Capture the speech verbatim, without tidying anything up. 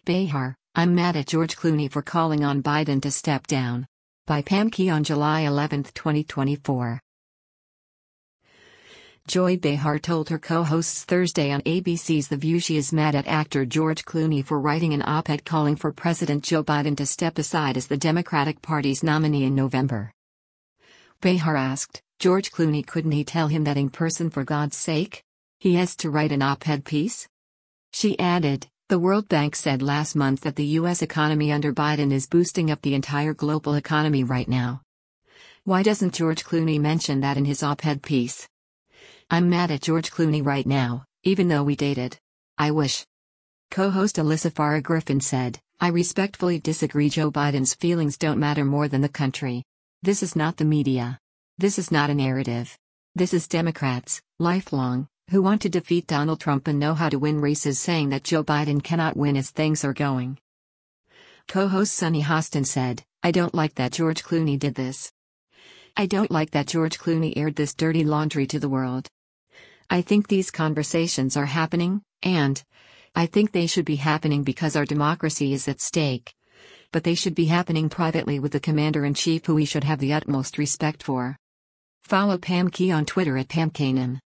Behar, I'm mad at George Clooney for calling on Biden to step down. By Pam Key on July eleventh, twenty twenty-four. Joy Behar told her co-hosts Thursday on A B C's The View she is mad at actor George Clooney for writing an op-ed calling for President Joe Biden to step aside as the Democratic Party's nominee in November. Behar asked, George Clooney, couldn't he tell him that in person for God's sake? He has to write an op-ed piece? She added, the World Bank said last month that the U S economy under Biden is boosting up the entire global economy right now. Why doesn't George Clooney mention that in his op-ed piece? I'm mad at George Clooney right now, even though we dated. I wish. Co-host Alyssa Farah Griffin said, I respectfully disagree. Joe Biden's feelings don't matter more than the country. This is not the media. This is not a narrative. This is Democrats, lifelong, who want to defeat Donald Trump and know how to win races, saying that Joe Biden cannot win as things are going. Co-host Sunny Hostin said, I don't like that George Clooney did this. I don't like that George Clooney aired this dirty laundry to the world. I think these conversations are happening, and I think they should be happening because our democracy is at stake. But they should be happening privately with the Commander-in-Chief, who we should have the utmost respect for. Follow Pam Key on Twitter at Pam Kanan.